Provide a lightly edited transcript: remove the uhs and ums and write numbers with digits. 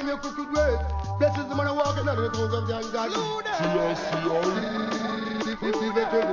in your crooked ways. Blessings the man walking on the tongues of young God.